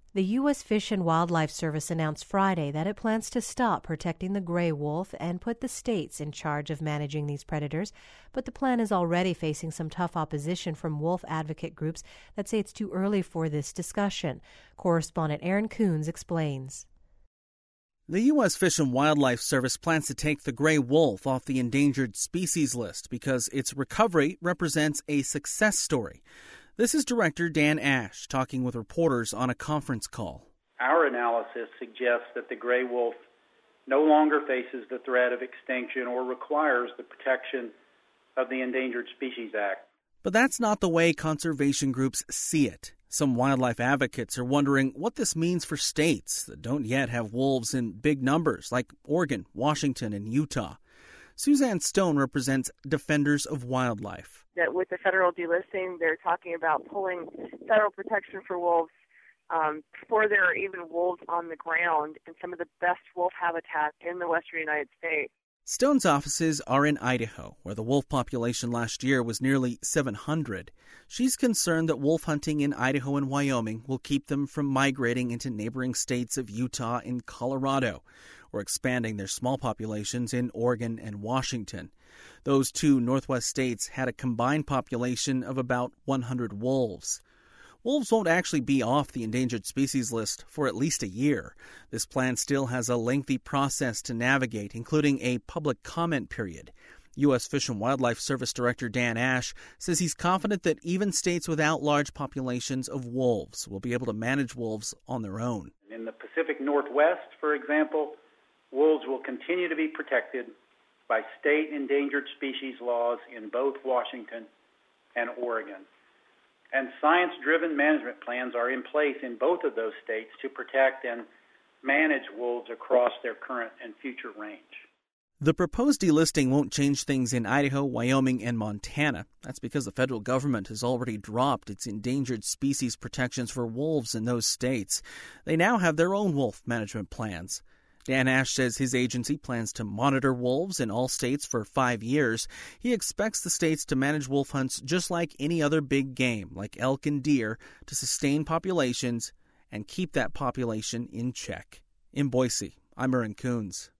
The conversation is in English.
The U.S. Fish and Wildlife Service announced Friday that it plans to stop protecting the gray wolf and put the states in charge of managing these predators. But the plan is already facing some tough opposition from wolf advocate groups that say it's too early for this discussion. Correspondent Aaron Coons explains. The U.S. Fish and Wildlife Service plans to take the gray wolf off the endangered species list because its recovery represents a success story. This is Director Dan Ash talking with reporters on a conference call. Our analysis suggests that the gray wolf no longer faces the threat of extinction or requires the protection of the Endangered Species Act. But that's not the way conservation groups see it. Some wildlife advocates are wondering what this means for states that don't yet have wolves in big numbers, like Oregon, Washington, and Utah. Suzanne Stone represents Defenders of Wildlife. That with the federal delisting, they're talking about pulling federal protection for wolves before there are even wolves on the ground in some of the best wolf habitats in the western United States. Stone's offices are in Idaho, where the wolf population last year was nearly 700. She's concerned that wolf hunting in Idaho and Wyoming will keep them from migrating into neighboring states of Utah and Colorado, or expanding their small populations in Oregon and Washington. Those two Northwest states had a combined population of about 100 wolves. Wolves won't actually be off the endangered species list for at least a year. This plan still has a lengthy process to navigate, including a public comment period. U.S. Fish and Wildlife Service Director Dan Ash says he's confident that even states without large populations of wolves will be able to manage wolves on their own. In the Pacific Northwest, for example, wolves will continue to be protected by state endangered species laws in both Washington and Oregon. And science-driven management plans are in place in both of those states to protect and manage wolves across their current and future range. The proposed delisting won't change things in Idaho, Wyoming, and Montana. That's because the federal government has already dropped its endangered species protections for wolves in those states. They now have their own wolf management plans. Dan Ash says his agency plans to monitor wolves in all states for 5 years. He expects the states to manage wolf hunts just like any other big game, like elk and deer, to sustain populations and keep that population in check. In Boise, I'm Aaron Coons.